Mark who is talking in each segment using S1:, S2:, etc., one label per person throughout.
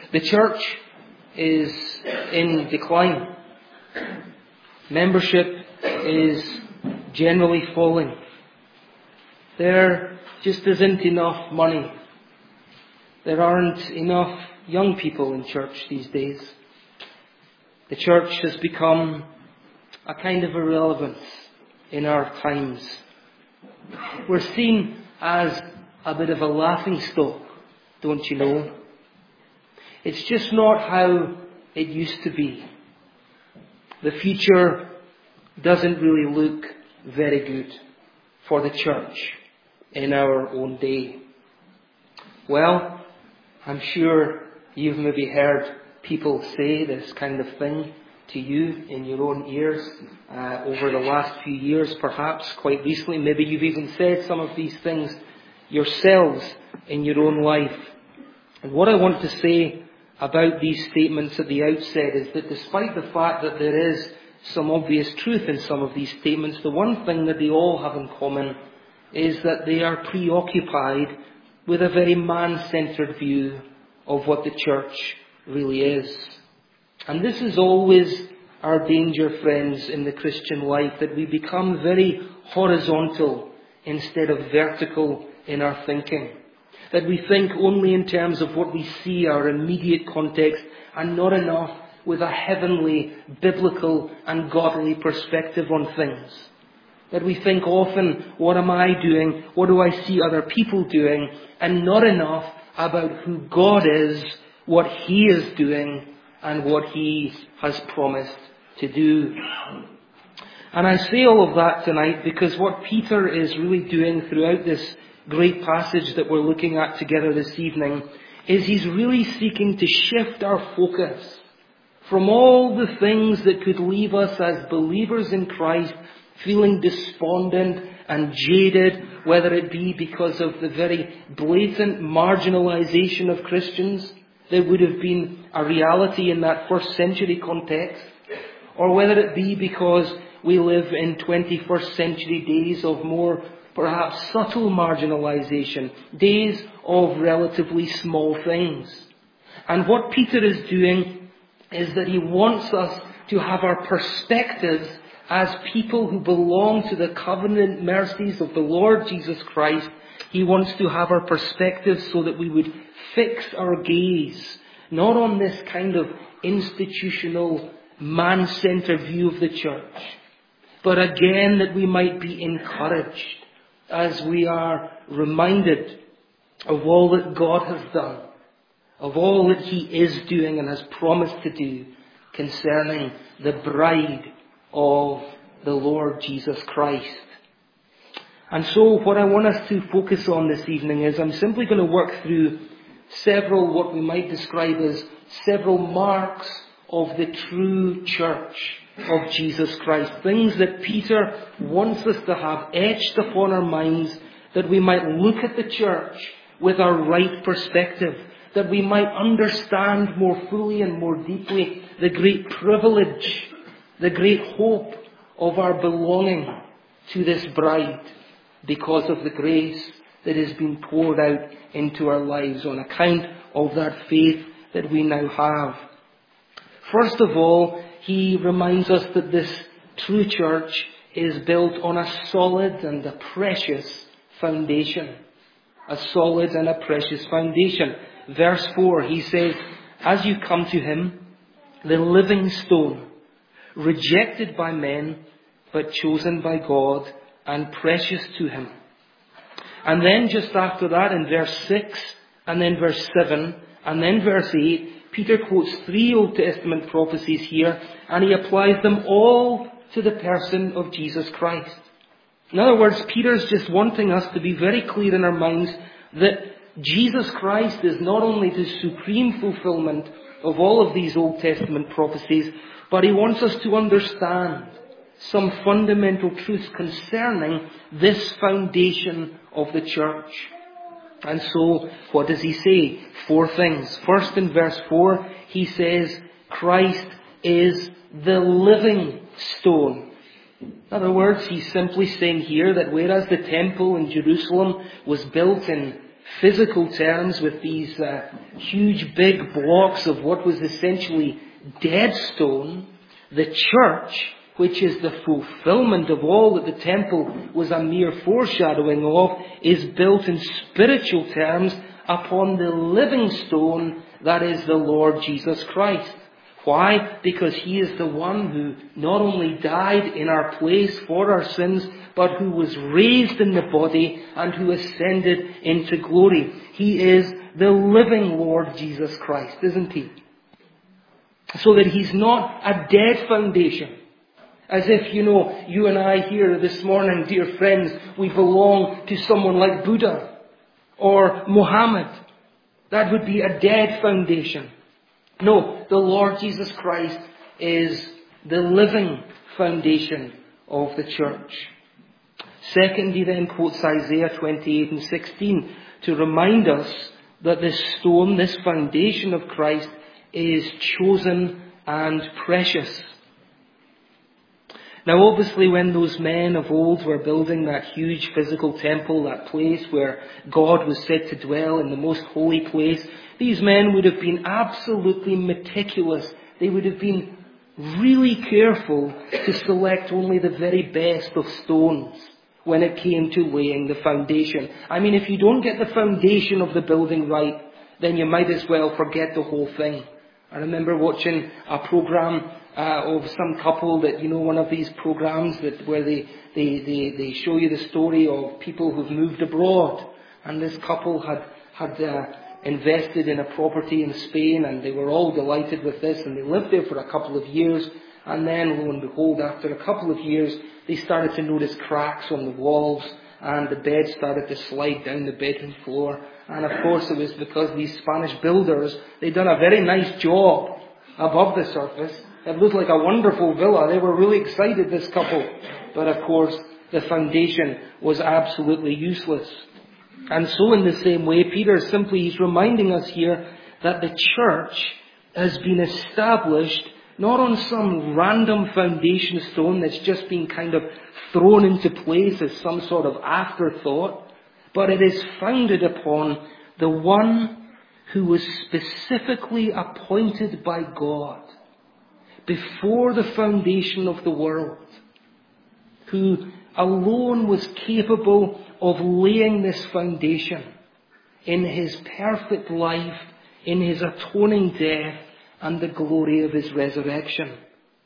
S1: The church is in decline. Membership is generally falling. There just isn't enough money. There aren't enough young people in church these days. The church has become a kind of irrelevance in our times. We're seen as a bit of a laughing stock, don't you know? It's just not how it used to be. The future doesn't really look very good for the church in our own day. Well, I'm sure you've maybe heard people say this kind of thing to you in your own ears over the last few years, perhaps quite recently. Maybe you've even said some of these things yourselves in your own life. And what I want to say about these statements at the outset is that despite the fact that there is some obvious truth in some of these statements, the one thing that they all have in common is that they are preoccupied with a very man-centered view of what the church really is. And this is always our danger, friends, in the Christian life, that we become very horizontal instead of vertical in our thinking. That we think only in terms of what we see, our immediate context, and not enough with a heavenly, biblical and godly perspective on things. That we think often, what am I doing? What do I see other people doing? And not enough about who God is, what He is doing, and what He has promised to do. And I say all of that tonight because what Peter is really doing throughout this great passage that we're looking at together this evening is he's really seeking to shift our focus from all the things that could leave us as believers in Christ feeling despondent and jaded, whether it be because of the very blatant marginalization of Christians that would have been a reality in that first century context, or whether it be because we live in 21st century days of more perhaps subtle marginalization, days of relatively small things. And what Peter is doing is that he wants us to have our perspectives as people who belong to the covenant mercies of the Lord Jesus Christ. He wants to have our perspectives so that we would fix our gaze, not on this kind of institutional, man-centered view of the church, but again that we might be encouraged as we are reminded of all that God has done, of all that He is doing and has promised to do concerning the bride of the Lord Jesus Christ. And so what I want us to focus on this evening is I'm simply going to work through several, what we might describe as several marks of the true church of Jesus Christ. Things that Peter wants us to have etched upon our minds, that we might look at the church with our right perspective, that we might understand more fully and more deeply the great privilege, the great hope of our belonging to this bride because of the grace that has been poured out into our lives on account of that faith that we now have. First of all, he reminds us that this true church is built on a solid and a precious foundation. A solid and a precious foundation. Verse 4, he says, as you come to Him, the living stone, rejected by men, but chosen by God and precious to Him. And then just after that, in verse 6, and then verse 7, and then verse 8, Peter quotes 3 Old Testament prophecies here, and he applies them all to the person of Jesus Christ. In other words, Peter's just wanting us to be very clear in our minds that Jesus Christ is not only the supreme fulfillment of all of these Old Testament prophecies, but he wants us to understand some fundamental truths concerning this foundation of the church. And so, what does he say? 4 things. First, in verse 4, he says, Christ is the living stone. In other words, he's simply saying here that whereas the temple in Jerusalem was built in physical terms with these huge big blocks of what was essentially dead stone, the church, which is the fulfillment of all that the temple was a mere foreshadowing of, is built in spiritual terms upon the living stone that is the Lord Jesus Christ. Why? Because He is the one who not only died in our place for our sins, but who was raised in the body and who ascended into glory. He is the living Lord Jesus Christ, isn't He? So that He's not a dead foundation. As if, you and I here this morning, dear friends, we belong to someone like Buddha or Muhammad. That would be a dead foundation. No, the Lord Jesus Christ is the living foundation of the church. Second, he then quotes Isaiah 28 and 16 to remind us that this stone, this foundation of Christ, is chosen and precious. Now obviously when those men of old were building that huge physical temple, that place where God was said to dwell in the most holy place, these men would have been absolutely meticulous. They would have been really careful to select only the very best of stones when it came to laying the foundation. I mean, if you don't get the foundation of the building right, then you might as well forget the whole thing. I remember watching a program of some couple that, one of these programs where they show you the story of people who've moved abroad. And this couple had invested in a property in Spain, and they were all delighted with this, and they lived there for a couple of years. And then, lo and behold, after a couple of years, they started to notice cracks on the walls, and the bed started to slide down the bedroom floor. And of course it was because these Spanish builders, they'd done a very nice job above the surface. It looked like a wonderful villa. They were really excited, this couple. But of course, the foundation was absolutely useless. And so in the same way, Peter he's reminding us here that the church has been established not on some random foundation stone that's just been kind of thrown into place as some sort of afterthought, but it is founded upon the one who was specifically appointed by God before the foundation of the world, who alone was capable of laying this foundation in His perfect life, in His atoning death, and the glory of His resurrection.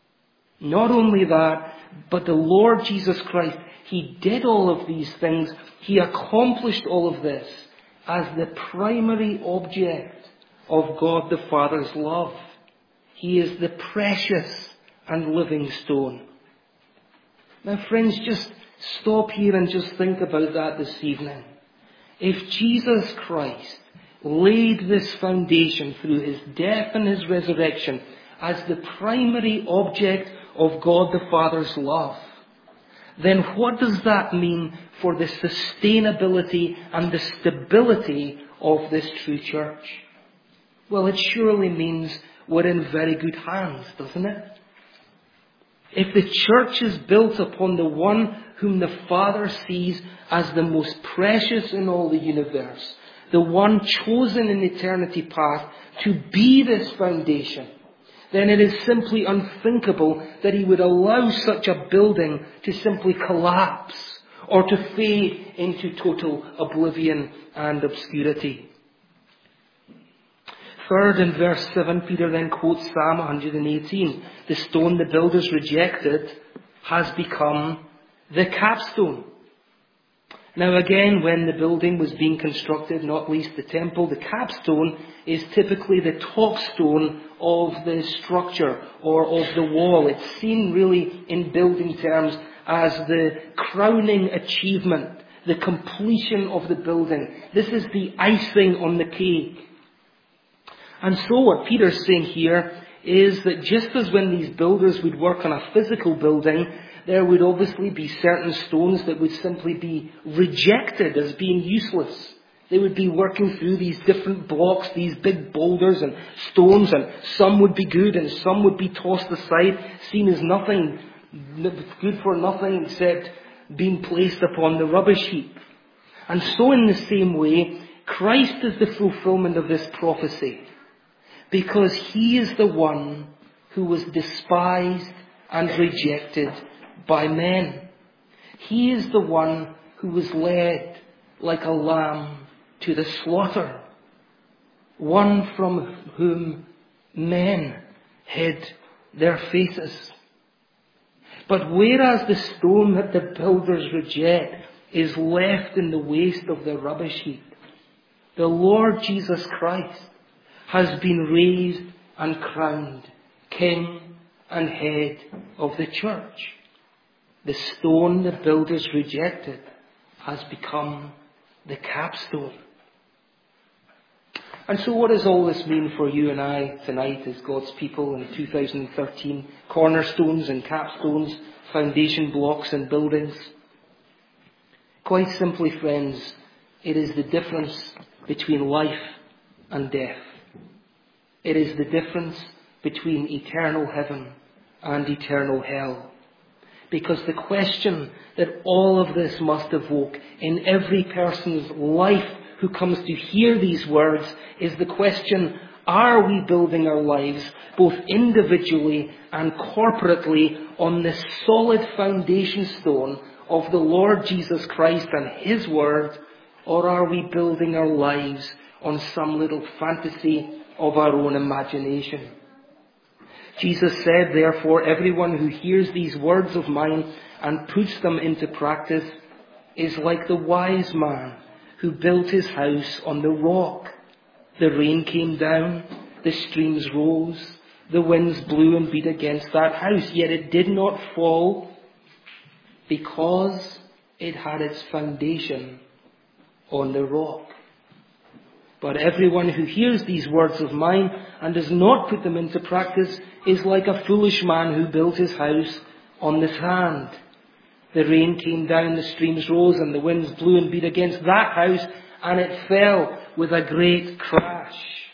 S1: Not only that, but the Lord Jesus Christ, He did all of these things. He accomplished all of this as the primary object of God the Father's love. He is the precious and living stone. Now friends, just stop here and just think about that this evening. If Jesus Christ laid this foundation through His death and His resurrection as the primary object of God the Father's love, then what does that mean for the sustainability and the stability of this true church? Well, it surely means we're in very good hands, doesn't it? If the church is built upon the one whom the Father sees as the most precious in all the universe, the one chosen in eternity past to be this foundation, then it is simply unthinkable that He would allow such a building to simply collapse or to fade into total oblivion and obscurity. Third, in verse 7, Peter then quotes Psalm 118. The stone the builders rejected has become the capstone. Now again, when the building was being constructed, not least the temple, the capstone is typically the top stone of the structure or of the wall. It's seen really in building terms as the crowning achievement, the completion of the building. This is the icing on the cake. And so what Peter's saying here is that just as when these builders would work on a physical building, there would obviously be certain stones that would simply be rejected as being useless. They would be working through these different blocks, these big boulders and stones, and some would be good and some would be tossed aside, seen as nothing, good for nothing except being placed upon the rubbish heap. And so in the same way, Christ is the fulfillment of this prophecy, because he is the one who was despised and rejected by men. He is the one who was led like a lamb to the slaughter, one from whom men hid their faces. But whereas the stone that the builders reject is left in the waste of the rubbish heap, the Lord Jesus Christ has been raised and crowned King and head of the church. The stone the builders rejected has become the capstone. And so what does all this mean for you and I tonight as God's people in 2013? Cornerstones and capstones, foundation blocks and buildings. Quite simply, friends, it is the difference between life and death. It is the difference between eternal heaven and eternal hell. Because the question that all of this must evoke in every person's life who comes to hear these words is the question, are we building our lives, both individually and corporately, on the solid foundation stone of the Lord Jesus Christ and His Word, or are we building our lives on some little fantasy of our own imagination? Jesus said, therefore, everyone who hears these words of mine and puts them into practice is like the wise man who built his house on the rock. The rain came down, the streams rose, the winds blew and beat against that house, yet it did not fall because it had its foundation on the rock. But everyone who hears these words of mine and does not put them into practice is like a foolish man who built his house on the sand. The rain came down, the streams rose, and the winds blew and beat against that house, and it fell with a great crash.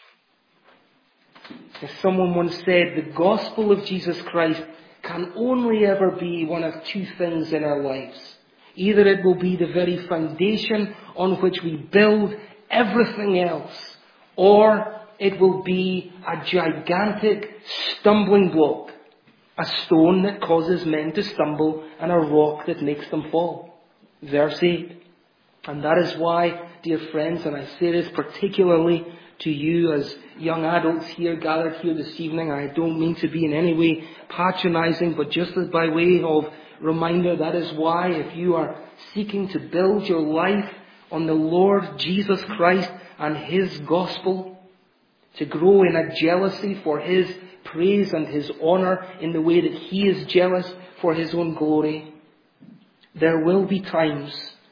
S1: As someone once said, the gospel of Jesus Christ can only ever be one of two things in our lives. Either it will be the very foundation on which we build everything else, or it will be a gigantic stumbling block, a stone that causes men to stumble and a rock that makes them fall. Verse 8. And that is why, dear friends, and I say this particularly to you as young adults here gathered here this evening, I don't mean to be in any way patronizing, but just as by way of reminder, that is why if you are seeking to build your life on the Lord Jesus Christ and His gospel, to grow in a jealousy for His praise and His honor in the way that He is jealous for His own glory, there will be times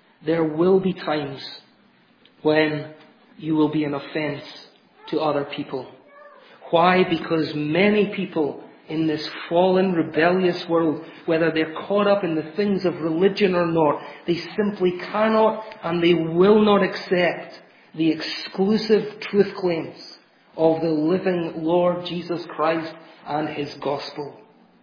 S1: when you will be an offense to other people. Why? Because many people in this fallen, rebellious world, whether they're caught up in the things of religion or not, they simply cannot and they will not accept the exclusive truth claims of the living Lord Jesus Christ and His gospel.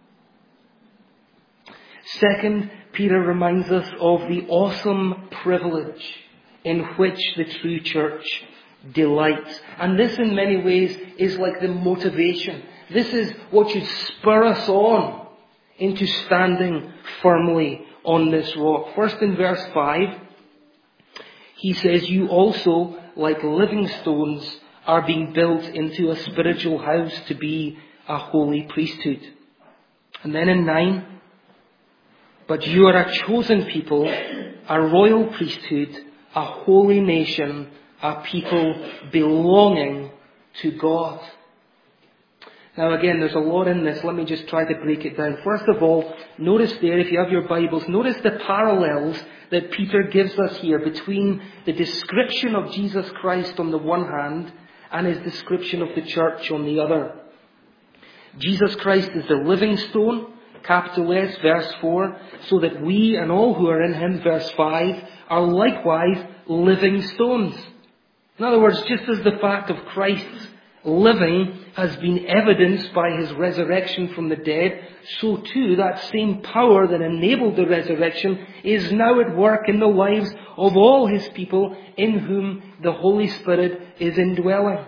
S1: Second, Peter reminds us of the awesome privilege in which the true church delights. And this in many ways is like the motivation. This is what should spur us on into standing firmly on this rock. First in verse 5, he says, you also, like living stones, are being built into a spiritual house to be a holy priesthood. And then in 9, but you are a chosen people, a royal priesthood, a holy nation, a people belonging to God. Now again, there's a lot in this. Let me just try to break it down. First of all, notice there, if you have your Bibles, notice the parallels that Peter gives us here between the description of Jesus Christ on the one hand and his description of the church on the other. Jesus Christ is the living stone, capital S, verse 4, so that we and all who are in Him, verse 5, are likewise living stones. In other words, just as the fact of Christ's living has been evidenced by his resurrection from the dead, so too that same power that enabled the resurrection is now at work in the lives of all his people in whom the Holy Spirit is indwelling.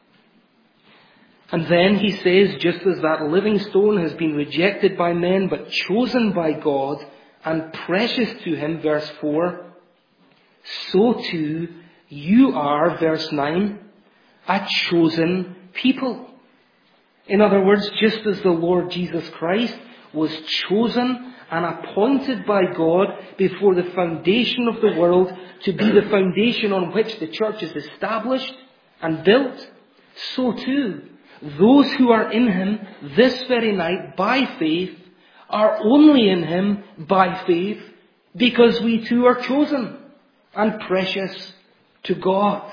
S1: And then he says, just as that living stone has been rejected by men but chosen by God and precious to him, verse 4, so too you are, verse 9, a chosen people. In other words, just as the Lord Jesus Christ was chosen and appointed by God before the foundation of the world to be the foundation on which the church is established and built, so too those who are in him this very night by faith are only in him by faith because we too are chosen and precious to God.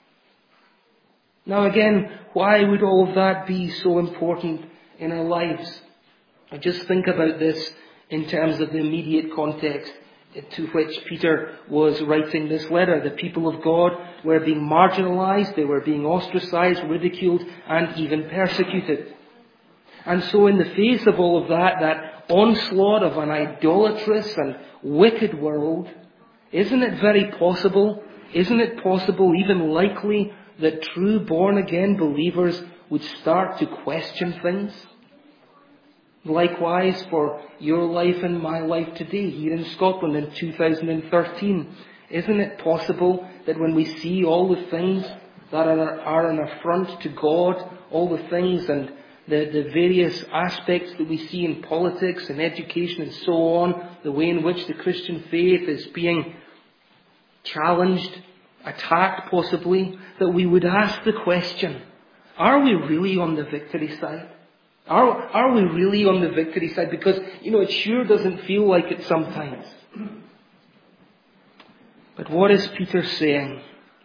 S1: Now again, why would all of that be so important in our lives? I just think about this in terms of the immediate context to which Peter was writing this letter. The people of God were being marginalized, they were being ostracized, ridiculed, and even persecuted. And so in the face of all of that onslaught of an idolatrous and wicked world, isn't it possible, even likely, that true born-again believers would start to question things? Likewise for your life and my life today here in Scotland in 2013. Isn't it possible that when we see all the things that are an affront to God, all the things and the various aspects that we see in politics and education and so on, the way in which the Christian faith is being challenged, attacked possibly, that we would ask the question, are we really on the victory side? Are we really on the victory side? Because, it sure doesn't feel like it sometimes. But what is Peter saying?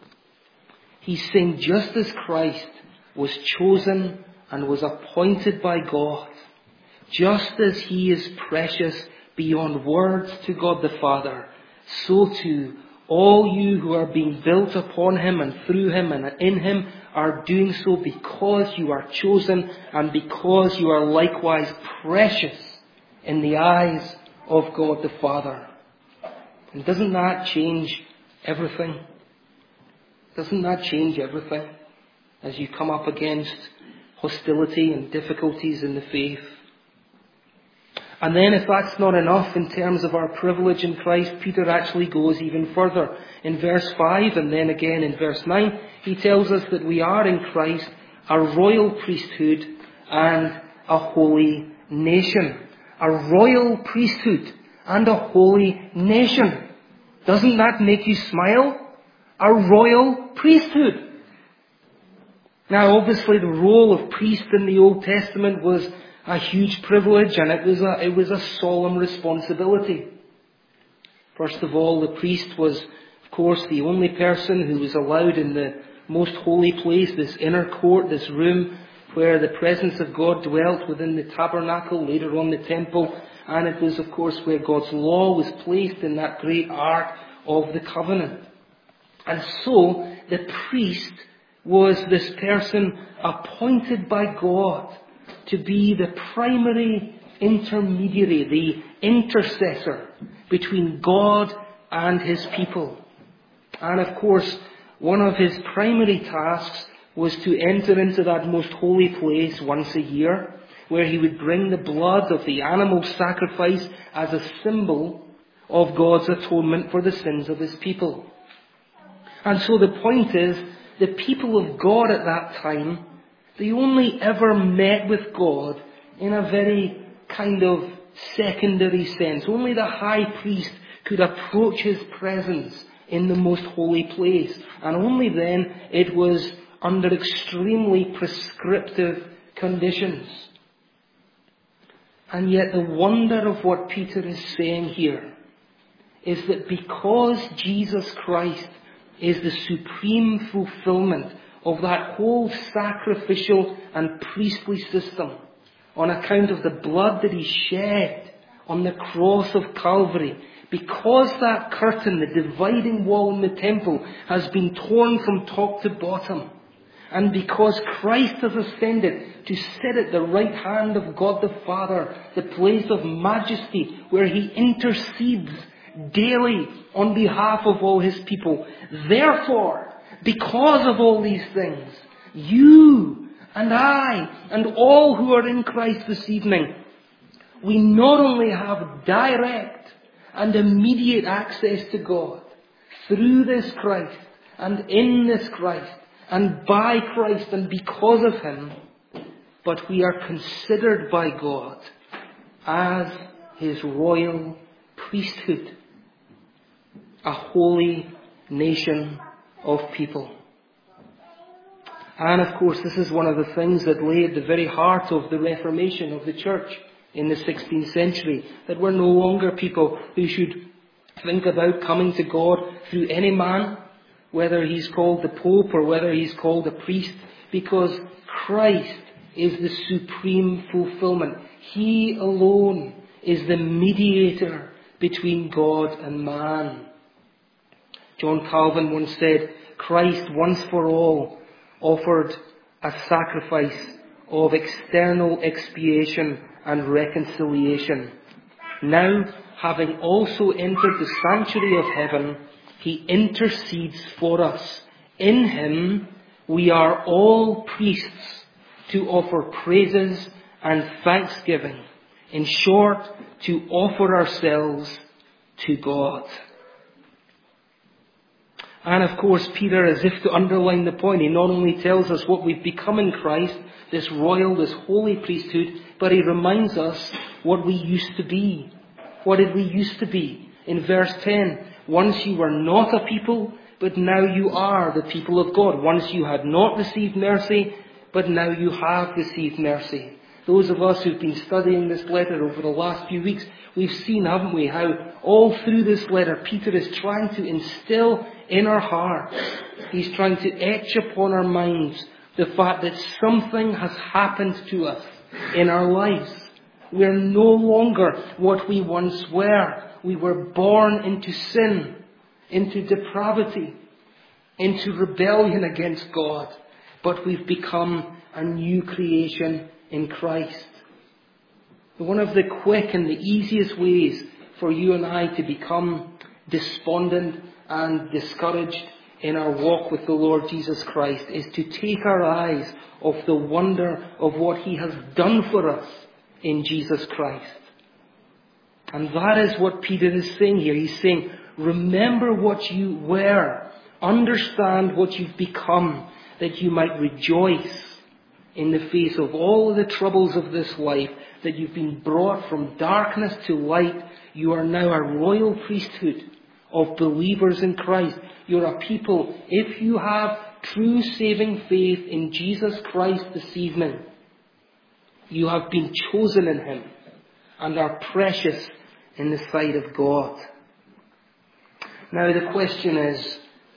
S1: He's saying just as Christ was chosen and was appointed by God, just as he is precious beyond words to God the Father, so too all you who are being built upon him and through him and in him are doing so because you are chosen and because you are likewise precious in the eyes of God the Father. And doesn't that change everything? Doesn't that change everything as you come up against hostility and difficulties in the faith? And then if that's not enough in terms of our privilege in Christ, Peter actually goes even further. In verse 5 and then again in verse 9, he tells us that we are in Christ a royal priesthood and a holy nation. A royal priesthood and a holy nation. Doesn't that make you smile? A royal priesthood. Now obviously the role of priest in the Old Testament was a huge privilege, and it was a solemn responsibility. First of all, the priest was, of course, the only person who was allowed in the most holy place, this inner court, this room where the presence of God dwelt within the tabernacle, later on the temple, and it was, of course, where God's law was placed in that great ark of the covenant. And so, the priest was this person appointed by God to be the primary intermediary, the intercessor between God and his people. And of course, one of his primary tasks was to enter into that most holy place once a year, where he would bring the blood of the animal sacrifice as a symbol of God's atonement for the sins of his people. And so the point is, the people of God at that time, they only ever met with God in a very kind of secondary sense. Only the high priest could approach his presence in the most holy place. And only then it was under extremely prescriptive conditions. And yet the wonder of what Peter is saying here is that because Jesus Christ is the supreme fulfillment of that whole sacrificial and priestly system, on account of the blood that he shed on the cross of Calvary, because that curtain, the dividing wall in the temple, has been torn from top to bottom, And because Christ has ascended to sit at the right hand of God the Father, the place of majesty, where he intercedes daily on behalf of all his people. Therefore, because of all these things, you and I and all who are in Christ this evening, we not only have direct and immediate access to God through this Christ and in this Christ and by Christ and because of him, but we are considered by God as his royal priesthood, a holy nation of people. And of course, this is one of the things that lay at the very heart of the Reformation of the Church in the 16th century, that we're no longer people who should think about coming to God through any man, whether he's called the Pope or whether he's called a priest, because Christ is the supreme fulfillment. He alone is the mediator between God and man. John Calvin once said, Christ once for all offered a sacrifice of external expiation and reconciliation. Now, having also entered the sanctuary of heaven, he intercedes for us. In him we are all priests to offer praises and thanksgiving. In short, to offer ourselves to God. And of course, Peter, as if to underline the point, he not only tells us what we've become in Christ, this royal, this holy priesthood, but he reminds us what we used to be. What did we used to be? In verse 10, once you were not a people, but now you are the people of God. Once you had not received mercy, but now you have received mercy. Those of us who've been studying this letter over the last few weeks, we've seen, haven't we, how all through this letter Peter is trying to instill in our hearts, he's trying to etch upon our minds the fact that something has happened to us in our lives. We're no longer what we once were. We were born into sin, into depravity, into rebellion against God. But we've become a new creation in Christ. One of the quick and the easiest ways for you and I to become despondent and discouraged in our walk with the Lord Jesus Christ is to take our eyes off the wonder of what he has done for us in Jesus Christ. And that is what Peter is saying here. He's saying, remember what you were. Understand what you've become, that you might rejoice in the face of all of the troubles of this life, that you've been brought from darkness to light. You are now a royal priesthood of believers in Christ. You're a people, if you have true saving faith in Jesus Christ this evening, you have been chosen in him and are precious in the sight of God. Now the question is,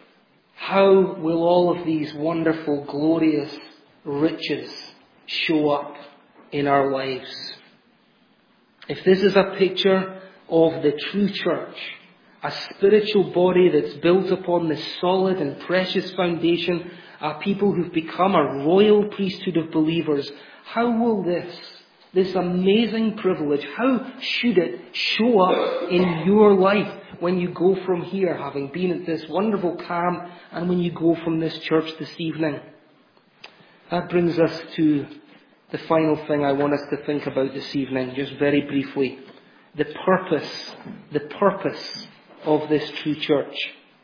S1: how will all of these wonderful, glorious riches show up in our lives? If this is a picture of the true church, a spiritual body that's built upon this solid and precious foundation, a people who've become a royal priesthood of believers, how will this amazing privilege, how should it show up in your life when you go from here, having been at this wonderful camp, and when you go from this church this evening? That brings us to the final thing I want us to think about this evening, just very briefly. The purpose of this true church.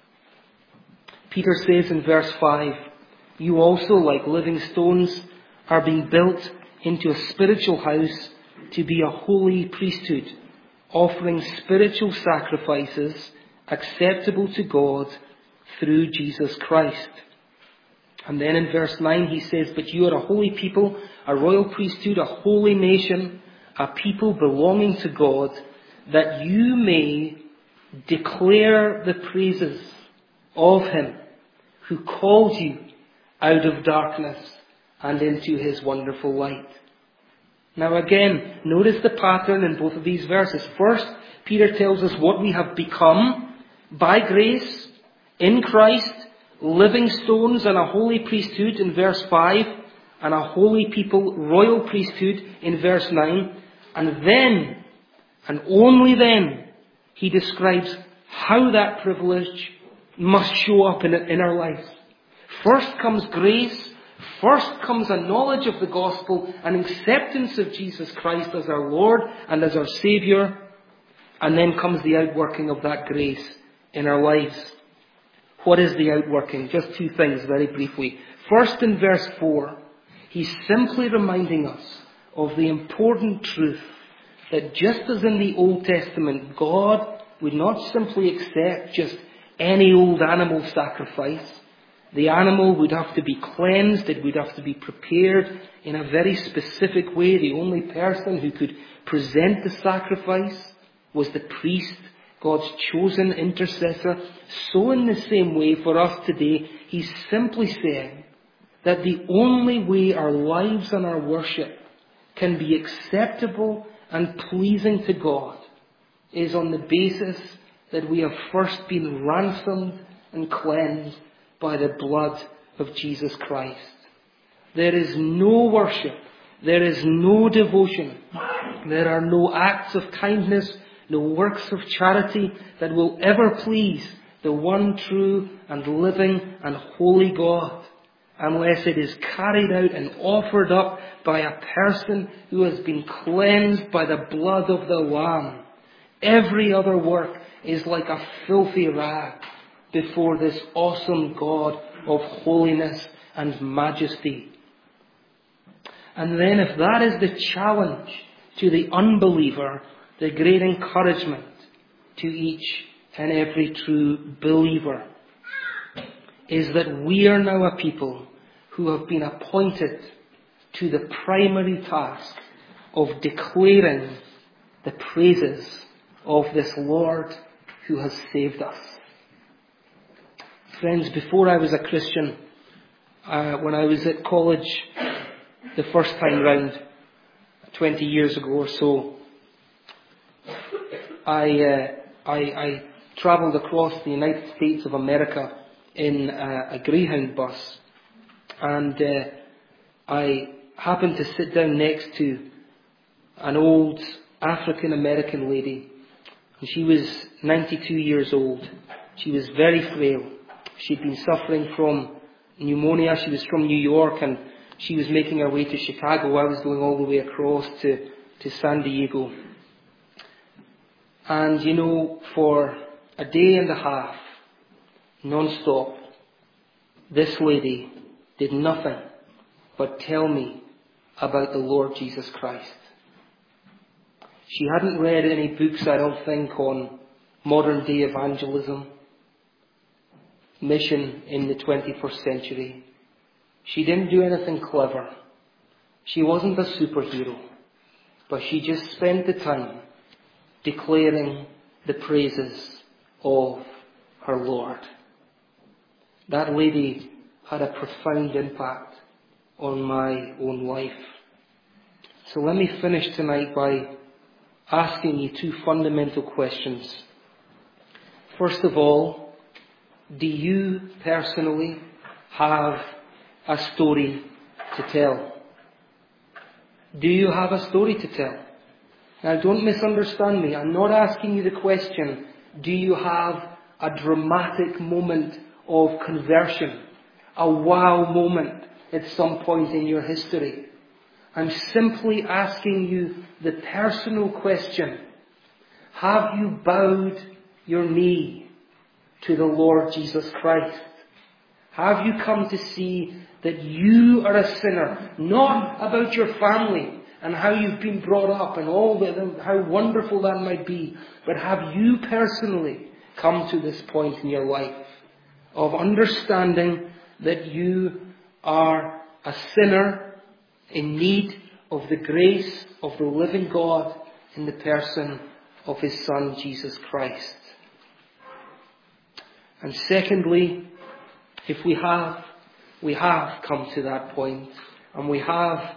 S1: Peter says in verse 5, you also, like living stones, are being built into a spiritual house to be a holy priesthood, offering spiritual sacrifices acceptable to God through Jesus Christ. And then in verse 9 he says, but you are a holy people, a royal priesthood, a holy nation, a people belonging to God, that you may declare the praises of him who called you out of darkness and into his wonderful light. Now again, notice the pattern in both of these verses. First, Peter tells us what we have become by grace in Christ living stones and a holy priesthood in verse 5, and a holy people, royal priesthood in verse 9. And then, and only then, he describes how that privilege must show up in our lives. First comes grace. First comes a knowledge of the gospel, an acceptance of Jesus Christ as our Lord and as our Saviour. And then comes the outworking of that grace in our lives. What is the outworking? Just two things very briefly. First, in verse 4, he's simply reminding us of the important truth that just as in the Old Testament, God would not simply accept just any old animal sacrifice. The animal would have to be cleansed. It would have to be prepared in a very specific way. The only person who could present the sacrifice was the priest, God's chosen intercessor. So in the same way for us today, he's simply saying that the only way our lives and our worship can be acceptable and pleasing to God is on the basis that we have first been ransomed and cleansed by the blood of Jesus Christ. There is no worship. There is no devotion. There are no acts of kindness, no works of charity that will ever please the one true and living and holy God, unless it is carried out and offered up by a person who has been cleansed by the blood of the Lamb. Every other work is like a filthy rag before this awesome God of holiness and majesty. And then if that is the challenge to the unbeliever, the great encouragement to each and every true believer is that we are now a people who have been appointed to the primary task of declaring the praises of this Lord who has saved us. Friends, before I was a Christian, when I was at college the first time round, 20 years ago or so, I travelled across the United States of America in a Greyhound bus, and I happened to sit down next to an old African American lady. She was 92 years old. She was very frail. She'd been suffering from pneumonia. She was from New York, and she was making her way to Chicago. I was going all the way across to San Diego. And you know, for a day and a half, non-stop, this lady did nothing but tell me about the Lord Jesus Christ. She hadn't read any books, I don't think, on modern day evangelism, mission in the 21st century. She didn't do anything clever. She wasn't a superhero. But she just spent the time declaring the praises of her Lord. That lady had a profound impact on my own life. So let me finish tonight by asking you two fundamental questions. First of all, do you personally have a story to tell? Do you have a story to tell? Now, don't misunderstand me. I'm not asking you the question, do you have a dramatic moment of conversion, a wow moment at some point in your history? I'm simply asking you the personal question, have you bowed your knee to the Lord Jesus Christ? Have you come to see that you are a sinner, not about your family and how you've been brought up and all that, how wonderful that might be, but have you personally come to this point in your life of understanding that you are a sinner in need of the grace of the living God in the person of His Son, Jesus Christ? And secondly, if we have come to that point, and we have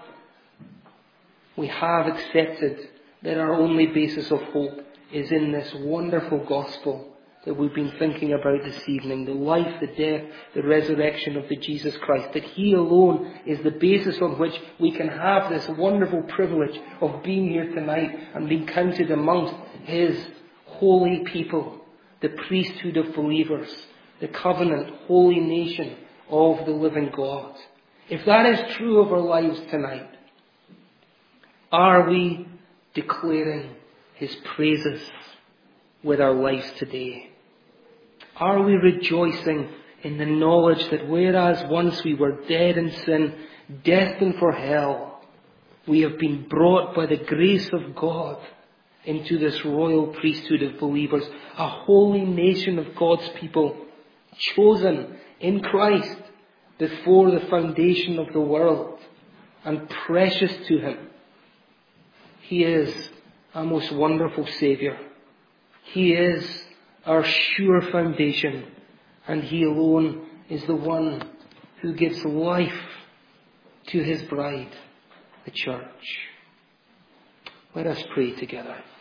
S1: accepted that our only basis of hope is in this wonderful gospel that we've been thinking about this evening. The life, the death, the resurrection of the Jesus Christ. That He alone is the basis on which we can have this wonderful privilege of being here tonight and being counted amongst His holy people, the priesthood of believers, the covenant, holy nation of the living God. If that is true of our lives tonight, are we declaring His praises with our lives today? Are we rejoicing in the knowledge that whereas once we were dead in sin, destined for hell, we have been brought by the grace of God into this royal priesthood of believers, a holy nation of God's people, chosen in Christ before the foundation of the world and precious to Him. He is a most wonderful Saviour. He is our sure foundation, and He alone is the one who gives life to His bride, the church. Let us pray together.